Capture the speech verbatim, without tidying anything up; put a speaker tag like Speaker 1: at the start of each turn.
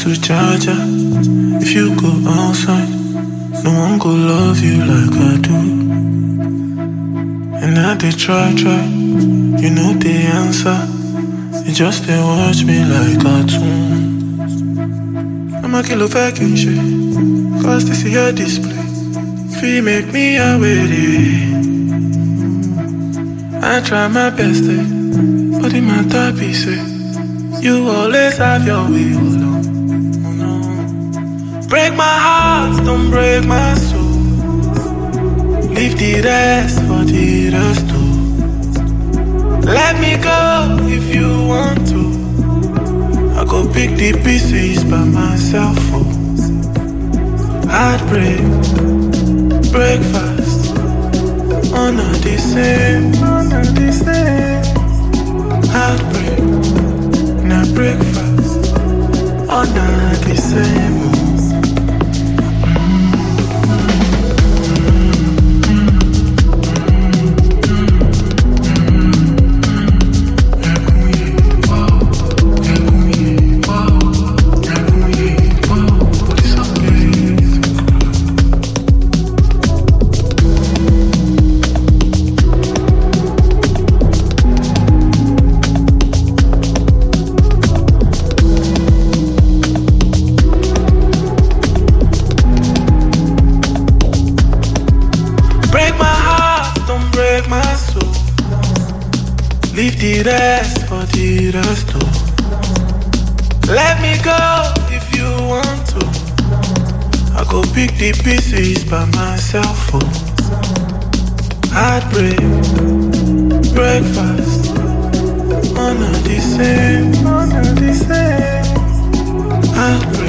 Speaker 1: to Georgia. If you go outside, no one go love you like I do. And I dey try, try, you know the answer. You just dey watch me like cartoon. I'm a kilo vacation, cause this is your display. Feel make me away. I try my best, eh? But in my top he say, you always have your way, oh no, oh no. Break my heart, don't break my soul. Leave the rest for the rest too. Let me go if you want to. I go pick the pieces by myself, oh. Heartbreak, breakfast, honor the same, honor the same. Heartbreak, now breakfast, honor the same. Leave the rest for the rest too. Let me go if you want to. I go pick the pieces by myself, oh. Heartbreak, breakfast, honor the same, honor the same. Heartbreak.